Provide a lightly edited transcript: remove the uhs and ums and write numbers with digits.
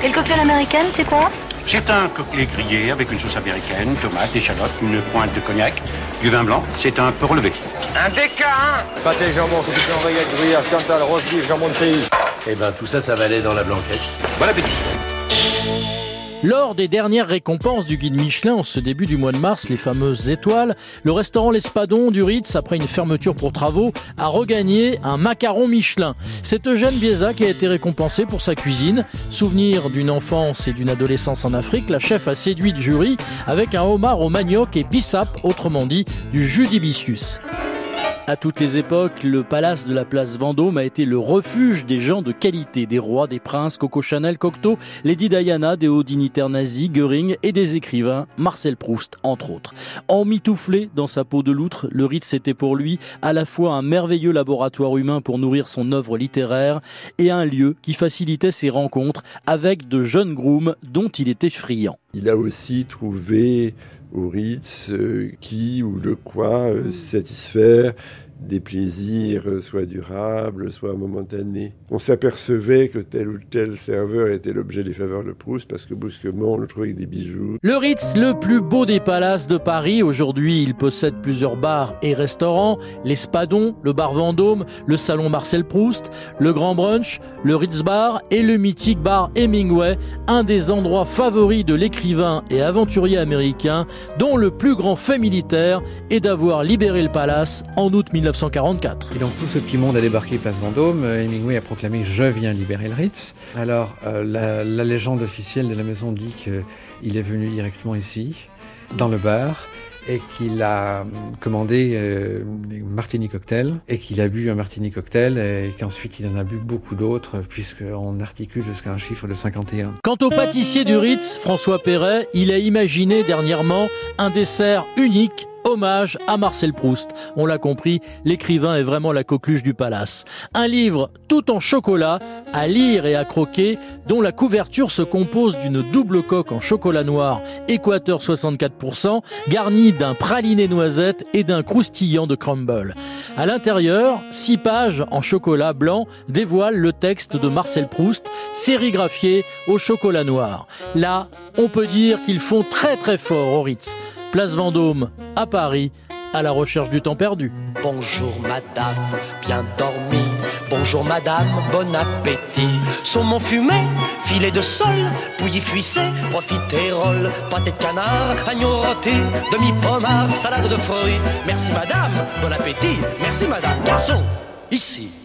Et le cocktail américain, c'est quoi? C'est un cocktail grillé avec une sauce américaine, tomates, échalotes, une pointe de cognac, du vin blanc. C'est un peu relevé. Un déca, hein? Pâté jambon, c'est du oreillette, gruyère, cantal, rose beef, jambon de pays. Eh ben tout ça, ça va aller dans la blanquette. Bon appétit. Lors des dernières récompenses du guide Michelin en ce début du mois de mars, les fameuses étoiles, le restaurant L'Espadon du Ritz, après une fermeture pour travaux, a regagné un macaron Michelin. C'est Eugène Bieza qui a été récompensé pour sa cuisine. Souvenir d'une enfance et d'une adolescence en Afrique, la chef a séduit le jury avec un homard au manioc et bissap, autrement dit du jus d'hibiscus. À toutes les époques, le palace de la place Vendôme a été le refuge des gens de qualité, des rois, des princes, Coco Chanel, Cocteau, Lady Diana, des hauts dignitaires nazis, Göring et des écrivains, Marcel Proust, entre autres. Emmitouflé dans sa peau de loutre, le Ritz était pour lui à la fois un merveilleux laboratoire humain pour nourrir son œuvre littéraire et un lieu qui facilitait ses rencontres avec de jeunes grooms dont il était friand. Il a aussi trouvé au Ritz qui ou de quoi satisfaire des plaisirs soit durables, soit momentanés. On s'apercevait que tel ou tel serveur était l'objet des faveurs de Proust parce que brusquement on le trouvait avec des bijoux. Le Ritz, le plus beau des palaces de Paris. Aujourd'hui, il possède plusieurs bars et restaurants. L'Espadon, le bar Vendôme, le salon Marcel Proust, le Grand Brunch, le Ritz Bar et le mythique bar Hemingway, un des endroits favoris de l'écrivain et aventurier américain dont le plus grand fait militaire est d'avoir libéré le palace en août 1944. Et donc tout ce petit monde a débarqué place Vendôme. Hemingway a proclamé « Je viens libérer le Ritz ». Alors la légende officielle de la maison dit qu'il est venu directement ici, dans le bar, et qu'il a commandé des martini cocktails, et qu'il a bu un martini cocktail, et qu'ensuite il en a bu beaucoup d'autres, puisqu'on articule jusqu'à un chiffre de 51. Quant au pâtissier du Ritz, François Perret, il a imaginé dernièrement un dessert unique, hommage à Marcel Proust. On l'a compris, l'écrivain est vraiment la coqueluche du palace. Un livre tout en chocolat, à lire et à croquer, dont la couverture se compose d'une double coque en chocolat noir, Équateur 64%, garnie d'un praliné noisette et d'un croustillant de crumble. À l'intérieur, 6 pages en chocolat blanc dévoilent le texte de Marcel Proust, sérigraphié au chocolat noir. Là, on peut dire qu'ils font très très fort au Ritz. Place Vendôme, à Paris, à la recherche du temps perdu. Bonjour madame, bien dormi. Bonjour madame, bon appétit. Saumon fumé, filet de sole, pouilly fuissé, profiterole, pâté de canard, agneau rôti, demi-pommard, salade de fruits. Merci madame, bon appétit. Merci madame, garçon, ici.